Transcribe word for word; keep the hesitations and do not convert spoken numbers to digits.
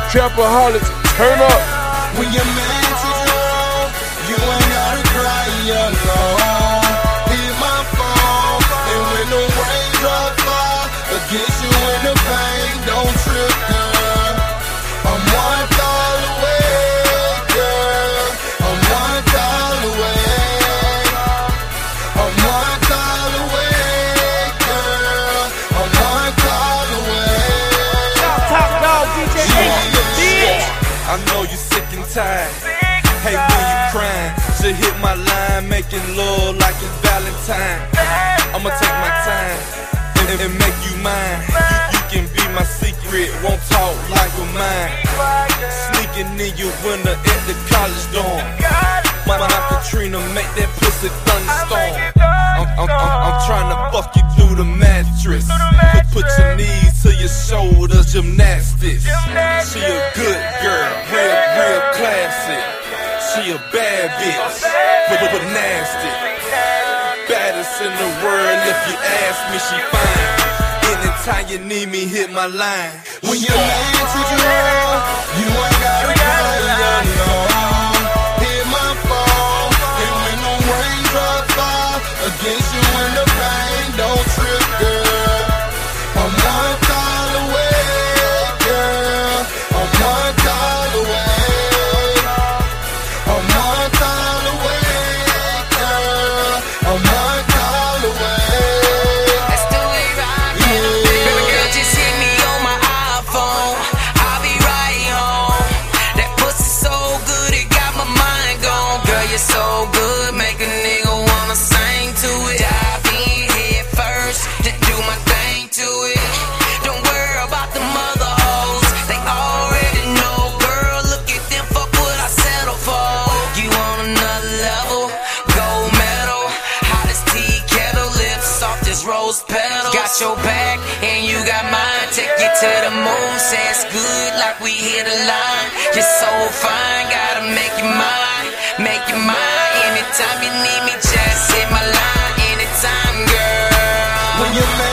Trapaholics, turn up. When your man treats you wrong, you ain't gotta cry alone. Hit my phone, and when the raindrops fall against you in the pain, don't trip, girl. I'm one call away, girl. I'm one call away. I'm one call away, girl. I'm one call away. Top, top dog, D J H, the bitch. I know you sick and tired. Hey, when you crying, should hit my line, making love like it's Valentine. I'ma take my time and, and make you mine. You, you can be my secret, won't talk like a mine. Sneaking in your window at the college dorm. My my Katrina make that pussy thunderstorm. I'm, I'm, I'm, I'm trying to fuck you through the mattress. Put, put your knees to your shoulders, gymnastics. She a good girl, real, real classy. She a bad bitch, but, but nasty. Baddest in the world, if you ask me, she fine. Anytime you need me, hit my line. When your man treats you wrong, you ain't gotta cry alone. Hit my phone, and when the raindrops fall against you in the pain, don't trip, girl. I'm one call away, girl. I'm one call away. I'm one call away, girl. I'm one call away. Let's do it right now. Baby girl, just hit me on my iPhone. I'll be right home. That pussy so good, it got my mind gone. Girl, you're so good, make a nigga wanna sing to it. Dive in head first, just do my thing to it. Don't worry about the mother hoes, they already know. Girl, look at them, fuck what I settle for. You on another level, gold medal, hottest tea kettle, lips soft as rose petals. Got your back and you got mine, take you to the moon, say it's good like we hit a line. You're so fine, gotta make you mine, make you mine. Anytime you need me, just hit my line, anytime, girl. When your man